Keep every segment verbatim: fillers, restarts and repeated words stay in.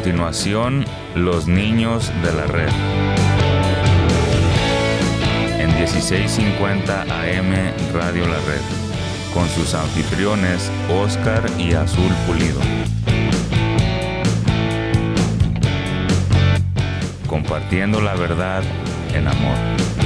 continuación, Los Niños de la Red. En dieciséis cincuenta A M Radio La Red, con sus anfitriones Oscar y Azul Pulido. Compartiendo la verdad en amor.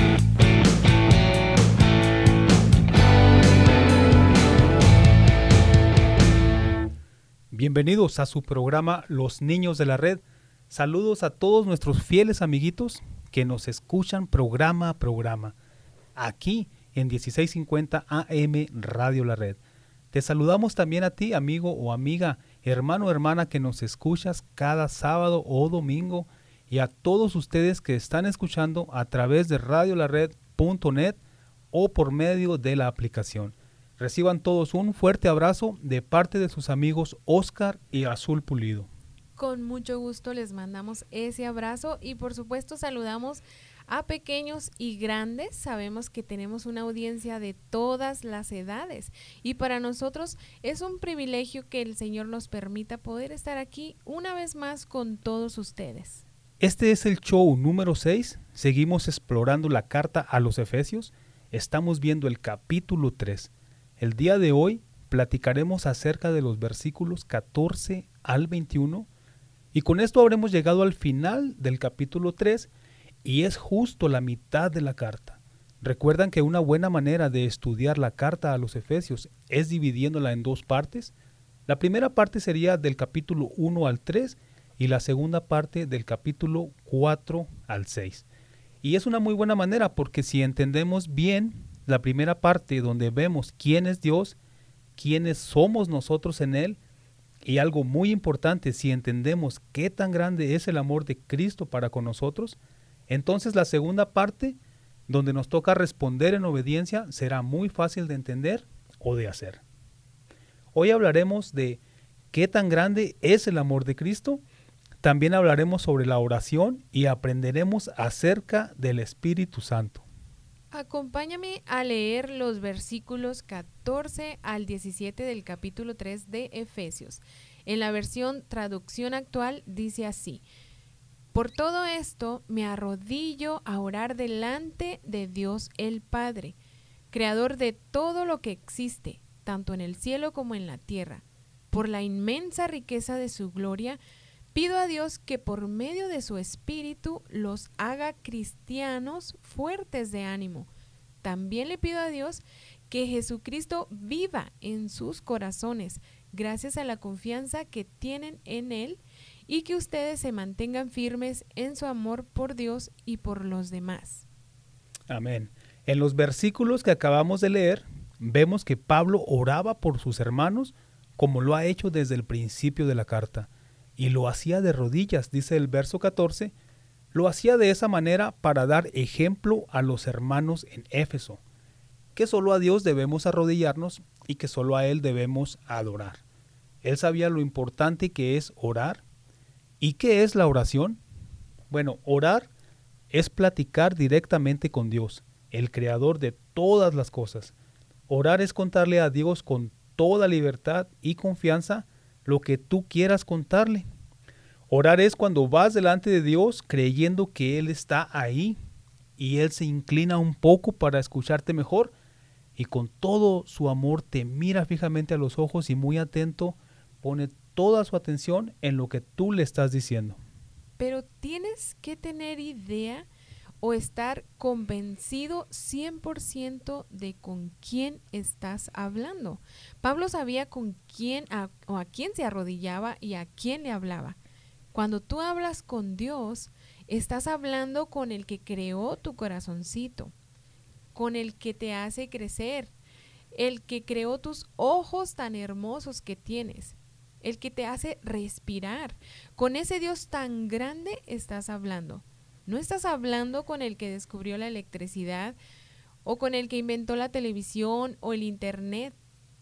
Bienvenidos a su programa Los Niños de la Red. Saludos a todos nuestros fieles amiguitos que nos escuchan programa a programa, aquí en dieciséis cincuenta A M Radio La Red. Te saludamos también a ti, amigo o amiga, hermano o hermana que nos escuchas cada sábado o domingo, y a todos ustedes que están escuchando a través de radio la red punto net o por medio de la aplicación. Reciban todos un fuerte abrazo de parte de sus amigos Oscar y Azul Pulido. Con mucho gusto les mandamos ese abrazo y por supuesto saludamos a pequeños y grandes. Sabemos que tenemos una audiencia de todas las edades y para nosotros es un privilegio que el Señor nos permita poder estar aquí una vez más con todos ustedes. Este es el show número seis. Seguimos explorando la carta a los Efesios. Estamos viendo el capítulo tres. El día de hoy platicaremos acerca de los versículos catorce al veintiuno y con esto habremos llegado al final del capítulo tres y es justo la mitad de la carta. ¿Recuerdan que una buena manera de estudiar la carta a los Efesios es dividiéndola en dos partes? La primera parte sería del capítulo uno al tres y la segunda parte del capítulo cuatro al seis. Y es una muy buena manera porque si entendemos bien la primera parte donde vemos quién es Dios, quiénes somos nosotros en Él, y algo muy importante, si entendemos qué tan grande es el amor de Cristo para con nosotros, entonces la segunda parte, donde nos toca responder en obediencia, será muy fácil de entender o de hacer. Hoy hablaremos de qué tan grande es el amor de Cristo. También hablaremos sobre la oración y aprenderemos acerca del Espíritu Santo. Acompáñame a leer los versículos catorce al diecisiete del capítulo tres de Efesios. En la versión traducción actual dice así: Por todo esto me arrodillo a orar delante de Dios el Padre, creador de todo lo que existe, tanto en el cielo como en la tierra. Por la inmensa riqueza de su gloria, pido a Dios que por medio de su Espíritu los haga cristianos fuertes de ánimo. También le pido a Dios que Jesucristo viva en sus corazones, gracias a la confianza que tienen en Él, y que ustedes se mantengan firmes en su amor por Dios y por los demás. Amén. En los versículos que acabamos de leer, vemos que Pablo oraba por sus hermanos como lo ha hecho desde el principio de la carta. Y lo hacía de rodillas, dice el verso catorce, lo hacía de esa manera para dar ejemplo a los hermanos en Éfeso, que solo a Dios debemos arrodillarnos y que solo a Él debemos adorar. Él sabía lo importante que es orar. ¿Y qué es la oración? Bueno, orar es platicar directamente con Dios, el creador de todas las cosas. Orar es contarle a Dios con toda libertad y confianza lo que tú quieras contarle. Orar es cuando vas delante de Dios creyendo que Él está ahí y Él se inclina un poco para escucharte mejor y con todo su amor te mira fijamente a los ojos y muy atento pone toda su atención en lo que tú le estás diciendo. Pero tienes que tener idea o estar convencido cien por ciento de con quién estás hablando. Pablo sabía con quién a, o a quién se arrodillaba y a quién le hablaba. Cuando tú hablas con Dios, estás hablando con el que creó tu corazoncito, con el que te hace crecer, el que creó tus ojos tan hermosos que tienes, el que te hace respirar. Con ese Dios tan grande estás hablando. No estás hablando con el que descubrió la electricidad o con el que inventó la televisión o el internet.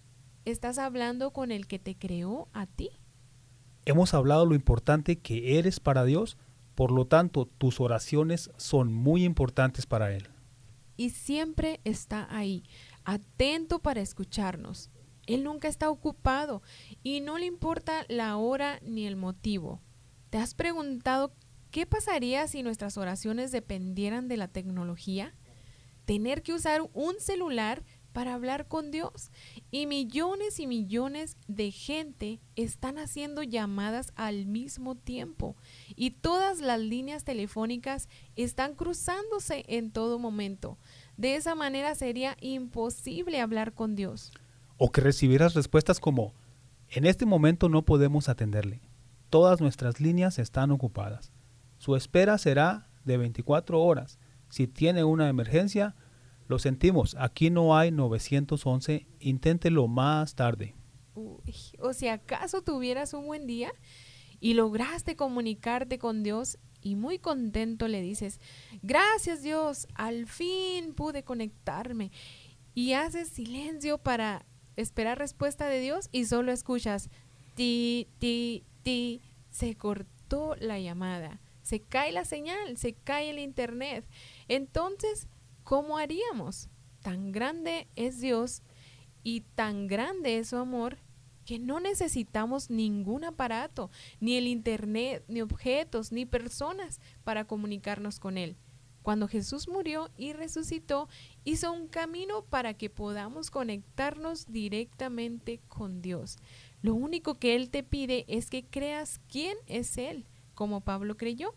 Estás hablando con el que te creó a ti. Hemos hablado lo importante que eres para Dios, por lo tanto, tus oraciones son muy importantes para Él. Y siempre está ahí, atento para escucharnos. Él nunca está ocupado y no le importa la hora ni el motivo. ¿Te has preguntado qué pasaría si nuestras oraciones dependieran de la tecnología? Tener que usar un celular para hablar con Dios. Y millones y millones de gente están haciendo llamadas al mismo tiempo. Y todas las líneas telefónicas están cruzándose en todo momento. De esa manera sería imposible hablar con Dios. O que recibieras respuestas como, en este momento no podemos atenderle. Todas nuestras líneas están ocupadas. Su espera será de veinticuatro horas. Si tiene una emergencia, lo sentimos, aquí no hay nueve once, inténtelo más tarde. Uy, o si acaso tuvieras un buen día y lograste comunicarte con Dios y muy contento le dices, gracias Dios, al fin pude conectarme. Y haces silencio para esperar respuesta de Dios y solo escuchas, ti, ti, ti, se cortó la llamada, se cae la señal, se cae el internet. Entonces, ¿cómo haríamos? Tan grande es Dios y tan grande es su amor que no necesitamos ningún aparato, ni el internet, ni objetos, ni personas para comunicarnos con Él. Cuando Jesús murió y resucitó, hizo un camino para que podamos conectarnos directamente con Dios. Lo único que Él te pide es que creas quién es Él, como Pablo creyó.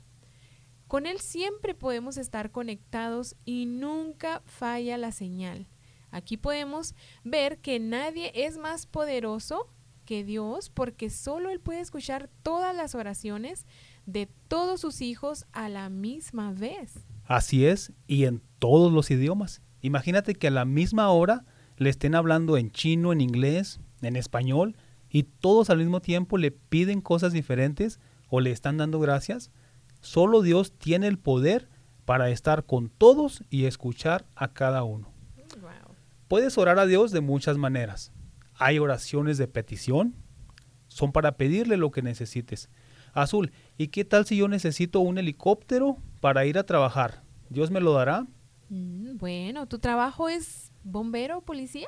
Con Él siempre podemos estar conectados y nunca falla la señal. Aquí podemos ver que nadie es más poderoso que Dios porque solo Él puede escuchar todas las oraciones de todos sus hijos a la misma vez. Así es, y en todos los idiomas. Imagínate que a la misma hora le estén hablando en chino, en inglés, en español, y todos al mismo tiempo le piden cosas diferentes o le están dando gracias. Solo Dios tiene el poder para estar con todos y escuchar a cada uno. Wow. Puedes orar a Dios de muchas maneras. Hay oraciones de petición, son para pedirle lo que necesites. Azul, ¿y qué tal si yo necesito un helicóptero para ir a trabajar? ¿Dios me lo dará? Mm, bueno, ¿tu trabajo es bombero o policía?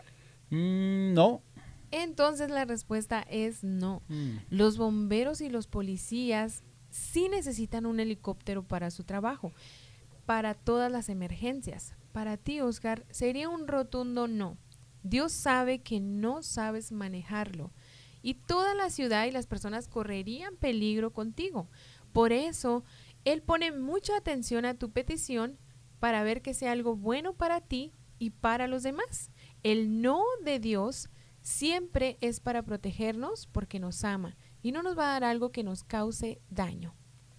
Mm, no. Entonces la respuesta es no. Mm. Los bomberos y los policías sí necesitan un helicóptero para su trabajo, para todas las emergencias. Para ti, Oscar, sería un rotundo no. Dios sabe que no sabes manejarlo y toda la ciudad y las personas correrían peligro contigo. Por eso, Él pone mucha atención a tu petición para ver que sea algo bueno para ti y para los demás. El no de Dios siempre es para protegernos porque nos ama y no nos va a dar algo que nos cause daño.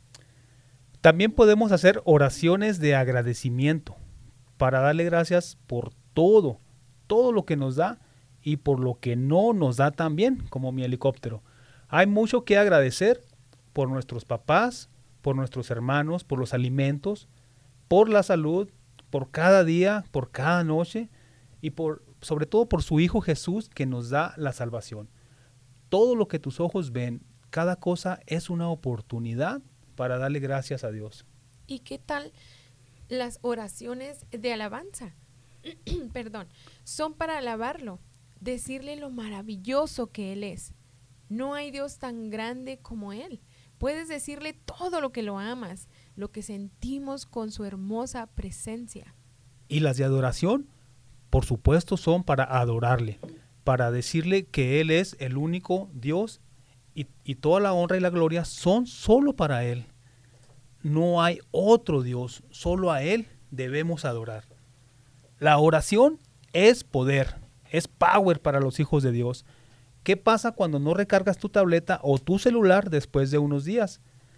También podemos hacer oraciones de agradecimiento para darle gracias por todo, todo lo que nos da y por lo que no nos da también, como mi helicóptero. Hay mucho que agradecer por nuestros papás, por nuestros hermanos, por los alimentos, por la salud, por cada día, por cada noche y por, sobre todo por su Hijo Jesús que nos da la salvación. Todo lo que tus ojos ven, cada cosa es una oportunidad para darle gracias a Dios. ¿Y qué tal las oraciones de alabanza? Perdón, son para alabarlo, decirle lo maravilloso que Él es. No hay Dios tan grande como Él. Puedes decirle todo lo que lo amas, lo que sentimos con su hermosa presencia. Y las de adoración, por supuesto, son para adorarle, para decirle que Él es el único Dios y, y toda la honra y la gloria son solo para Él. No hay otro Dios, solo a Él debemos adorar. La oración es poder, es power para los hijos de Dios. ¿Qué pasa cuando no recargas tu tableta o tu celular después de unos días?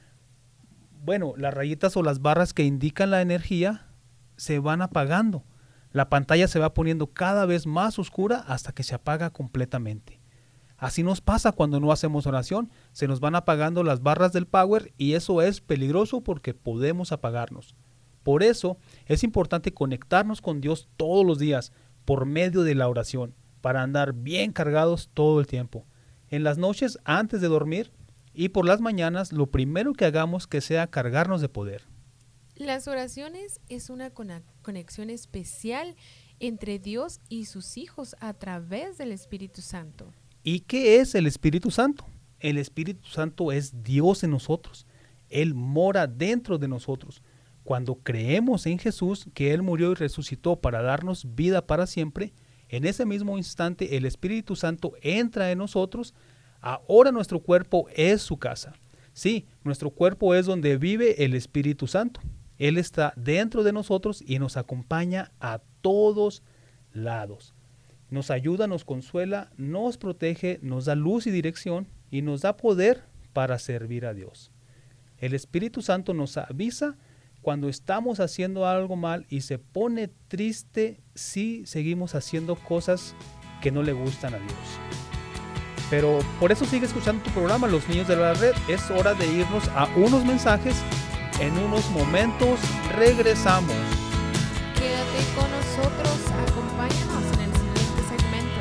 Bueno, las rayitas o las barras que indican la energía se van apagando. La pantalla se va poniendo cada vez más oscura hasta que se apaga completamente. Así nos pasa cuando no hacemos oración, se nos van apagando las barras del power y eso es peligroso porque podemos apagarnos. Por eso es importante conectarnos con Dios todos los días por medio de la oración para andar bien cargados todo el tiempo. En las noches antes de dormir y por las mañanas lo primero que hagamos que sea cargarnos de poder. Las oraciones es una conexión especial entre Dios y sus hijos a través del Espíritu Santo. ¿Y qué es el Espíritu Santo? El Espíritu Santo es Dios en nosotros. Él mora dentro de nosotros. Cuando creemos en Jesús, que Él murió y resucitó para darnos vida para siempre, en ese mismo instante el Espíritu Santo entra en nosotros. Ahora nuestro cuerpo es su casa. Sí, nuestro cuerpo es donde vive el Espíritu Santo. Él está dentro de nosotros y nos acompaña a todos lados. Nos ayuda, nos consuela, nos protege, nos da luz y dirección y nos da poder para servir a Dios. El Espíritu Santo nos avisa cuando estamos haciendo algo mal y se pone triste si seguimos haciendo cosas que no le gustan a Dios. Pero por eso sigue escuchando tu programa, Los Niños de la Red. Es hora de irnos a unos mensajes. En unos momentos regresamos. Quédate con nosotros, acompáñanos en el siguiente segmento.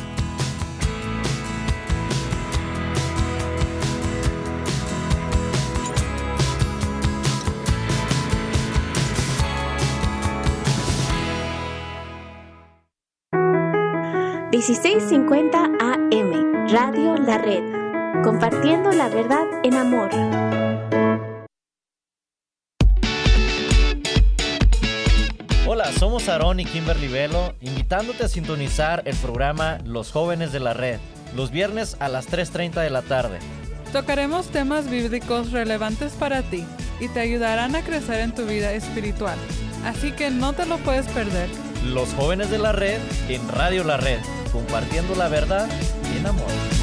dieciséis cincuenta A M, Radio La Red, compartiendo la verdad en amor. Hola, somos Aarón y Kimberly Velo, invitándote a sintonizar el programa Los Jóvenes de la Red, los viernes a las tres treinta de la tarde. Tocaremos temas bíblicos relevantes para ti y te ayudarán a crecer en tu vida espiritual, así que no te lo puedes perder. Los Jóvenes de la Red en Radio La Red, compartiendo la verdad en amor.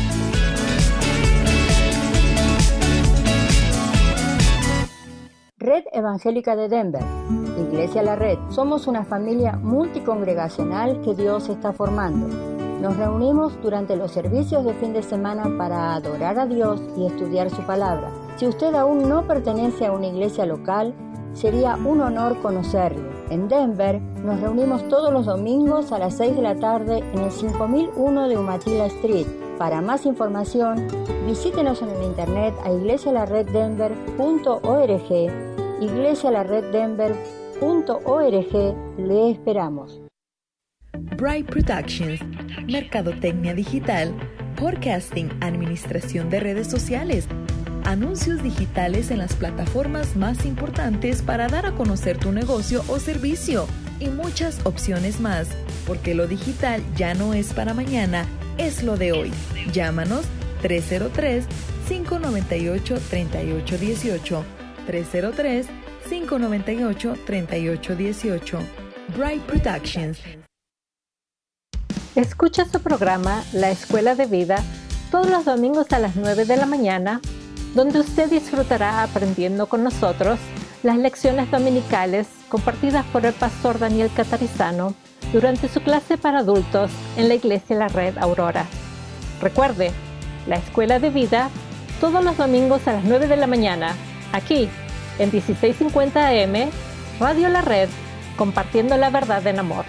Red Evangélica de Denver, Iglesia La Red. Somos una familia multicongregacional que Dios está formando. Nos reunimos durante los servicios de fin de semana para adorar a Dios y estudiar su palabra. Si usted aún no pertenece a una iglesia local, sería un honor conocerlo. En Denver nos reunimos todos los domingos a las seis de la tarde en el cinco mil uno de Umatilla Street. Para más información, visítenos en el internet a iglesia la red denver punto org, iglesia la red denver punto org. Le esperamos. Bright Productions, mercadotecnia digital, podcasting, administración de redes sociales, anuncios digitales en las plataformas más importantes para dar a conocer tu negocio o servicio y muchas opciones más, porque lo digital ya no es para mañana, es lo de hoy. Llámanos tres cero tres, cinco nueve ocho, tres ocho uno ocho, tres cero tres, cinco nueve ocho, tres ocho uno ocho. Bright Productions. Escucha su programa La Escuela de Vida todos los domingos a las nueve de la mañana, donde usted disfrutará aprendiendo con nosotros las lecciones dominicales compartidas por el pastor Daniel Catarizano durante su clase para adultos en la Iglesia La Red Aurora. Recuerde, La Escuela de Vida todos los domingos a las nueve de la mañana, aquí en dieciséis cincuenta A M, Radio La Red, compartiendo la verdad en amor.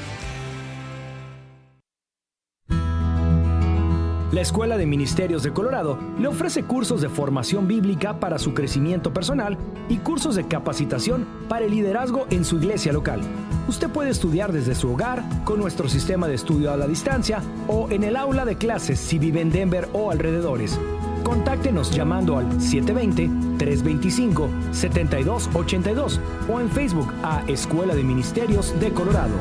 La Escuela de Ministerios de Colorado le ofrece cursos de formación bíblica para su crecimiento personal y cursos de capacitación para el liderazgo en su iglesia local. Usted puede estudiar desde su hogar con nuestro sistema de estudio a la distancia o en el aula de clases si vive en Denver o alrededores. Contáctenos llamando al siete dos cero, tres dos cinco, siete dos ocho dos o en Facebook a Escuela de Ministerios de Colorado.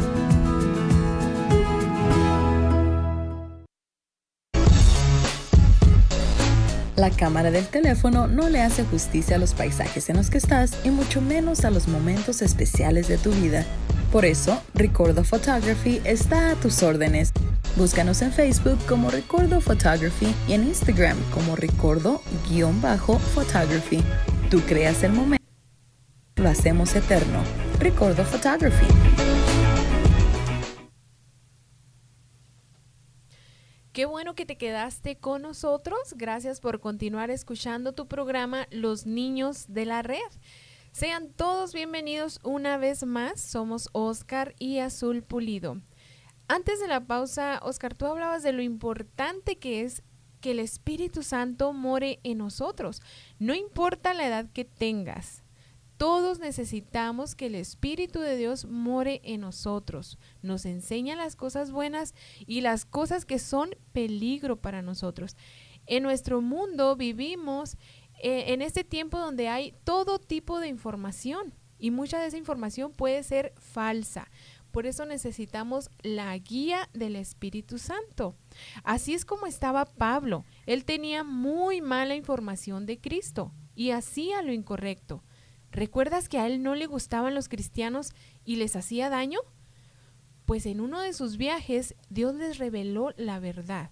La cámara del teléfono no le hace justicia a los paisajes en los que estás y mucho menos a los momentos especiales de tu vida. Por eso, Recordo Photography está a tus órdenes. Búscanos en Facebook como Recordo Photography y en Instagram como Recordo-Photography. Tú creas el momento, lo hacemos eterno. Recordo Photography. Qué bueno que te quedaste con nosotros. Gracias por continuar escuchando tu programa Los Niños de la Red. Sean todos bienvenidos una vez más. Somos Oscar y Azul Pulido. Antes de la pausa, Oscar, tú hablabas de lo importante que es que el Espíritu Santo more en nosotros. No importa la edad que tengas. Todos necesitamos que el Espíritu de Dios more en nosotros. Nos enseña las cosas buenas y las cosas que son peligro para nosotros. En nuestro mundo vivimos eh, en este tiempo donde hay todo tipo de información y mucha de esa información puede ser falsa. Por eso necesitamos la guía del Espíritu Santo. Así es como estaba Pablo. Él tenía muy mala información de Cristo y hacía lo incorrecto. ¿Recuerdas que a él no le gustaban los cristianos y les hacía daño? Pues en uno de sus viajes Dios les reveló la verdad.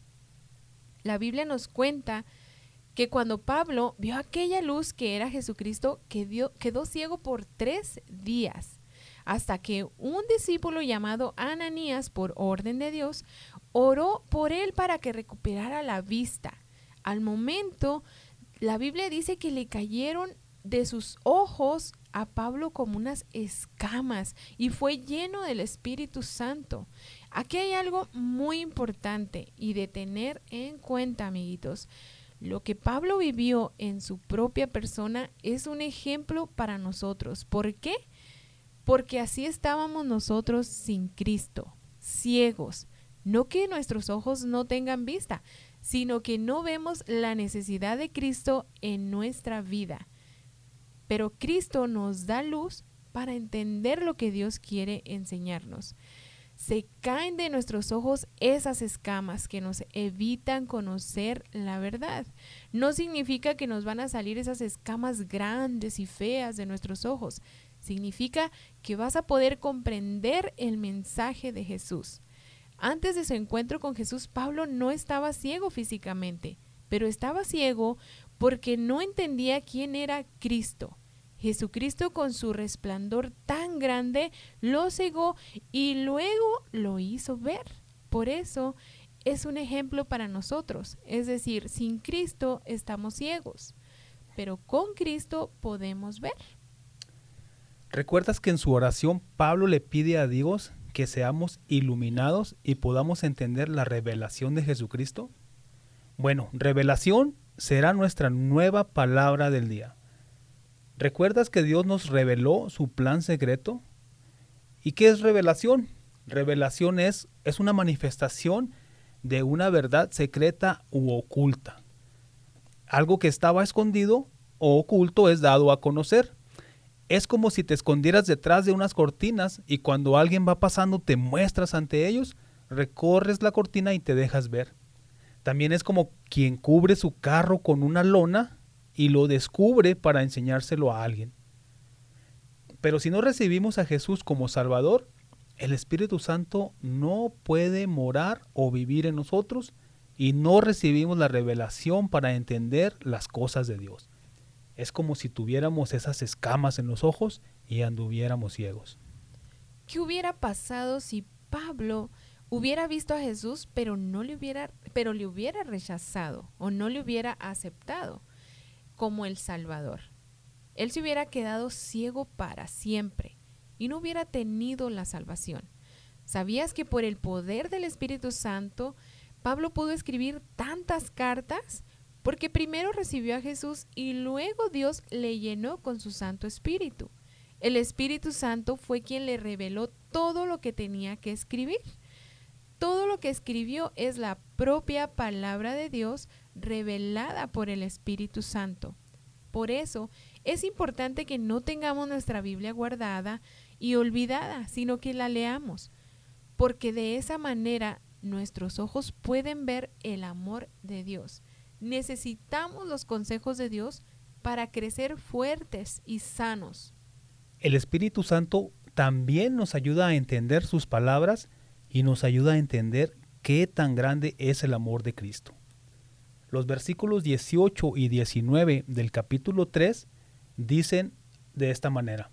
La Biblia nos cuenta que cuando Pablo vio aquella luz que era Jesucristo, quedó, quedó ciego por tres días, hasta que un discípulo llamado Ananías, por orden de Dios, oró por él para que recuperara la vista. Al momento, la Biblia dice que le cayeron de sus ojos a Pablo como unas escamas y fue lleno del Espíritu Santo. Aquí hay algo muy importante y de tener en cuenta, amiguitos. Lo que Pablo vivió en su propia persona es un ejemplo para nosotros. ¿Por qué? Porque así estábamos nosotros sin Cristo, ciegos. No que nuestros ojos no tengan vista, sino que no vemos la necesidad de Cristo en nuestra vida. Pero Cristo nos da luz para entender lo que Dios quiere enseñarnos. Se caen de nuestros ojos esas escamas que nos evitan conocer la verdad. No significa que nos van a salir esas escamas grandes y feas de nuestros ojos. Significa que vas a poder comprender el mensaje de Jesús. Antes de su encuentro con Jesús, Pablo no estaba ciego físicamente, pero estaba ciego porque no entendía quién era Cristo. Jesucristo, con su resplandor tan grande, lo cegó y luego lo hizo ver. Por eso es un ejemplo para nosotros. Es decir, sin Cristo estamos ciegos, pero con Cristo podemos ver. ¿Recuerdas que en su oración Pablo le pide a Dios que seamos iluminados y podamos entender la revelación de Jesucristo? Bueno, revelación será nuestra nueva palabra del día. ¿Recuerdas que Dios nos reveló su plan secreto? ¿Y qué es revelación? Revelación es, es una manifestación de una verdad secreta u oculta. Algo que estaba escondido o oculto es dado a conocer. Es como si te escondieras detrás de unas cortinas y cuando alguien va pasando te muestras ante ellos, recorres la cortina y te dejas ver. También es como quien cubre su carro con una lona y lo descubre para enseñárselo a alguien. Pero si no recibimos a Jesús como Salvador, el Espíritu Santo no puede morar o vivir en nosotros y no recibimos la revelación para entender las cosas de Dios. Es como si tuviéramos esas escamas en los ojos y anduviéramos ciegos. ¿Qué hubiera pasado si Pablo hubiera visto a Jesús, pero no le hubiera, pero le hubiera rechazado o no le hubiera aceptado como el Salvador? Él se hubiera quedado ciego para siempre y no hubiera tenido la salvación. ¿Sabías que por el poder del Espíritu Santo, Pablo pudo escribir tantas cartas? Porque primero recibió a Jesús y luego Dios le llenó con su Santo Espíritu. El Espíritu Santo fue quien le reveló todo lo que tenía que escribir. Todo lo que escribió es la propia palabra de Dios revelada por el Espíritu Santo. Por eso es importante que no tengamos nuestra Biblia guardada y olvidada, sino que la leamos, porque de esa manera nuestros ojos pueden ver el amor de Dios. Necesitamos los consejos de Dios para crecer fuertes y sanos. El Espíritu Santo también nos ayuda a entender sus palabras y nos ayuda a entender qué tan grande es el amor de Cristo. Los versículos dieciocho y diecinueve del capítulo tres dicen de esta manera: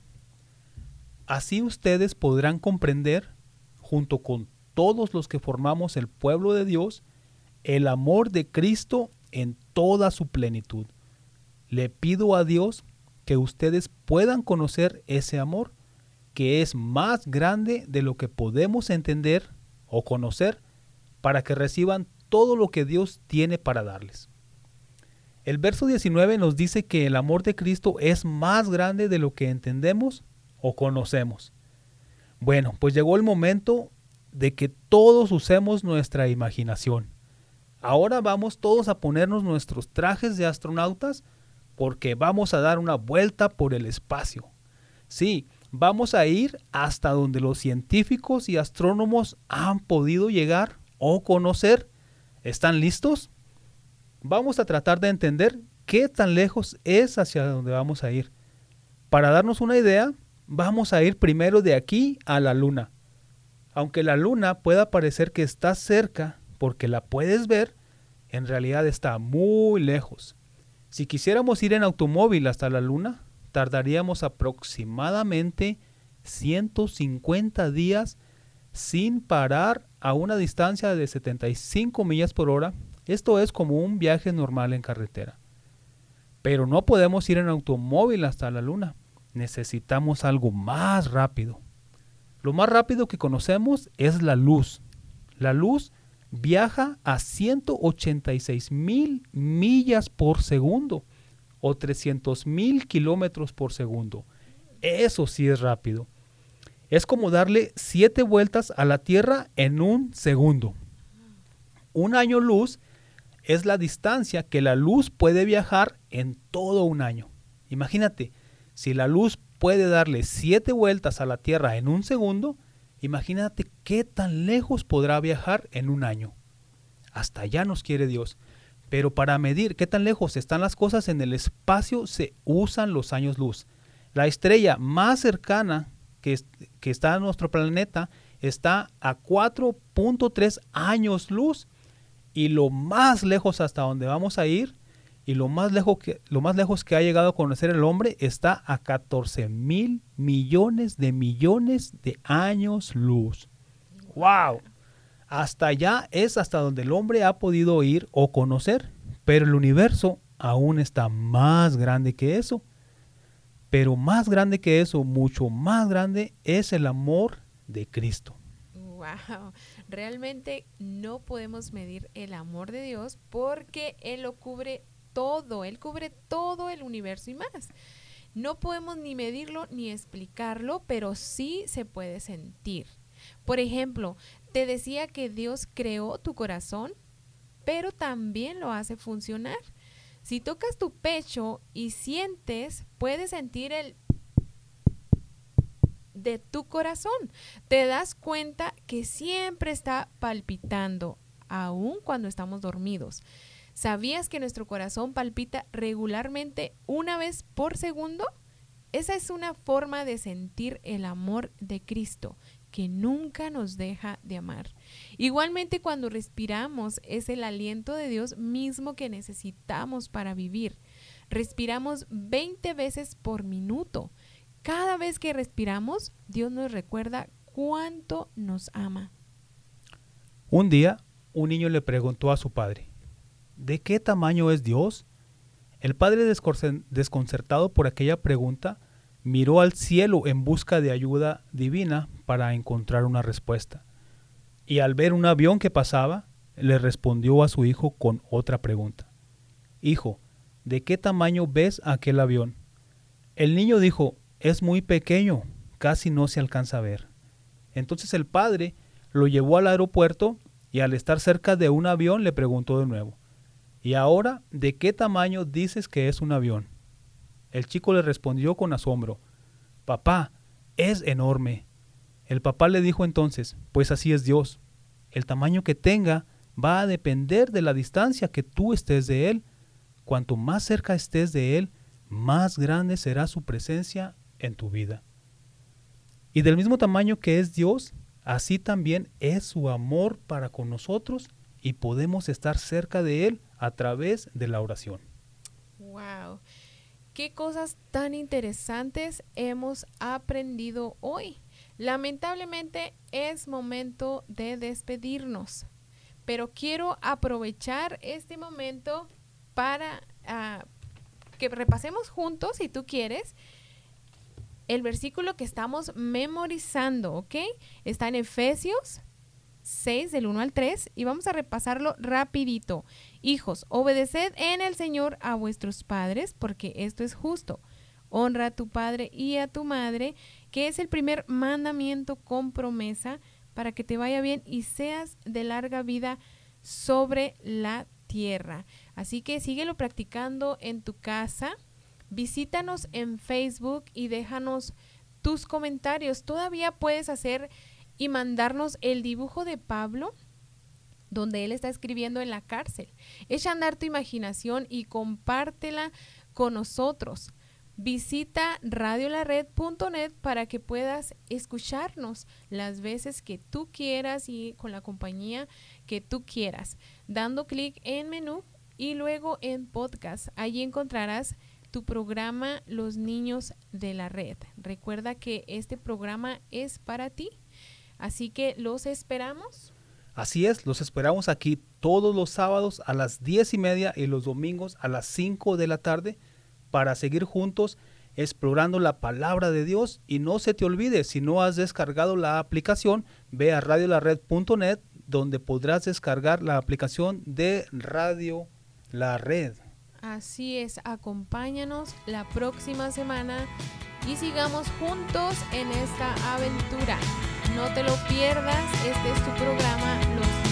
así ustedes podrán comprender, junto con todos los que formamos el pueblo de Dios, el amor de Cristo en toda su plenitud. Le pido a Dios que ustedes puedan conocer ese amor, que es más grande de lo que podemos entender o conocer, para que reciban todo lo que Dios tiene para darles. El verso diecinueve nos dice que el amor de Cristo es más grande de lo que entendemos o conocemos. Bueno, pues llegó el momento de que todos usemos nuestra imaginación. Ahora vamos todos a ponernos nuestros trajes de astronautas porque vamos a dar una vuelta por el espacio. Sí, vamos a ir hasta donde los científicos y astrónomos han podido llegar o conocer. ¿Están listos? Vamos a tratar de entender qué tan lejos es hacia donde vamos a ir. Para darnos una idea, vamos a ir primero de aquí a la Luna. Aunque la Luna pueda parecer que está cerca porque la puedes ver, en realidad está muy lejos. Si quisiéramos ir en automóvil hasta la Luna, tardaríamos aproximadamente ciento cincuenta días sin parar a una distancia de setenta y cinco millas por hora. Esto es como un viaje normal en carretera. Pero no podemos ir en automóvil hasta la Luna. Necesitamos algo más rápido. Lo más rápido que conocemos es la luz. La luz viaja a ciento ochenta y seis mil millas por segundo o trescientos mil kilómetros por segundo. Eso sí es rápido. Es como darle siete vueltas a la Tierra en un segundo. Un año luz es la distancia que la luz puede viajar en todo un año. Imagínate, si la luz puede darle siete vueltas a la Tierra en un segundo, imagínate qué tan lejos podrá viajar en un año. Hasta allá nos quiere Dios. Pero para medir qué tan lejos están las cosas en el espacio se usan los años luz. La estrella más cercana que, que está en nuestro planeta está a cuatro punto tres años luz. Y lo más lejos hasta donde vamos a ir y lo más lejos que, lo más lejos que ha llegado a conocer el hombre está a catorce mil millones de millones de años luz. ¡Wow! Hasta allá es hasta donde el hombre ha podido ir o conocer, pero el universo aún está más grande que eso. Pero más grande que eso, mucho más grande, es el amor de Cristo. Wow, realmente no podemos medir el amor de Dios porque Él lo cubre todo, Él cubre todo el universo y más. No podemos ni medirlo ni explicarlo, pero sí se puede sentir. Por ejemplo, te decía que Dios creó tu corazón, pero también lo hace funcionar. Si tocas tu pecho y sientes, puedes sentir el de tu corazón. Te das cuenta que siempre está palpitando, aun cuando estamos dormidos. ¿Sabías que nuestro corazón palpita regularmente una vez por segundo? Esa es una forma de sentir el amor de Cristo, que nunca nos deja de amar. Igualmente, cuando respiramos, es el aliento de Dios mismo que necesitamos para vivir. Respiramos veinte veces por minuto. Cada vez que respiramos, Dios nos recuerda cuánto nos ama. Un día, un niño le preguntó a su padre, ¿de qué tamaño es Dios? El padre, desconcertado por aquella pregunta, miró al cielo en busca de ayuda divina para encontrar una respuesta. Y al ver un avión que pasaba, le respondió a su hijo con otra pregunta. Hijo, ¿de qué tamaño ves aquel avión? El niño dijo, es muy pequeño, casi no se alcanza a ver. Entonces el padre lo llevó al aeropuerto y al estar cerca de un avión le preguntó de nuevo, ¿y ahora de qué tamaño dices que es un avión? El chico le respondió con asombro, papá, es enorme. El papá le dijo entonces, pues así es Dios. El tamaño que tenga va a depender de la distancia que tú estés de Él. Cuanto más cerca estés de Él, más grande será su presencia en tu vida. Y del mismo tamaño que es Dios, así también es su amor para con nosotros y podemos estar cerca de Él a través de la oración. ¡Wow! ¿Qué cosas tan interesantes hemos aprendido hoy? Lamentablemente es momento de despedirnos, pero quiero aprovechar este momento para uh, que repasemos juntos, si tú quieres, el versículo que estamos memorizando, ¿ok? Está en Efesios seis, del uno al tres, y vamos a repasarlo rapidito. Hijos, obedeced en el Señor a vuestros padres, porque esto es justo. Honra a tu padre y a tu madre, que es el primer mandamiento con promesa, para que te vaya bien y seas de larga vida sobre la tierra. Así que síguelo practicando en tu casa. Visítanos en Facebook y déjanos tus comentarios. Todavía puedes hacer y mandarnos el dibujo de Pablo donde él está escribiendo en la cárcel. Echa a andar tu imaginación y compártela con nosotros. Visita radio la red punto net para que puedas escucharnos las veces que tú quieras y con la compañía que tú quieras, dando clic en menú y luego en podcast. Allí encontrarás tu programa Los Niños de la Red. Recuerda que este programa es para ti, así que los esperamos. Así es, los esperamos aquí todos los sábados a las diez y media y los domingos a las cinco de la tarde para seguir juntos explorando la palabra de Dios. Y no se te olvide, si no has descargado la aplicación, ve a radio la red punto net donde podrás descargar la aplicación de Radio La Red. Así es, acompáñanos la próxima semana y sigamos juntos en esta aventura. No te lo pierdas, este es tu programa Los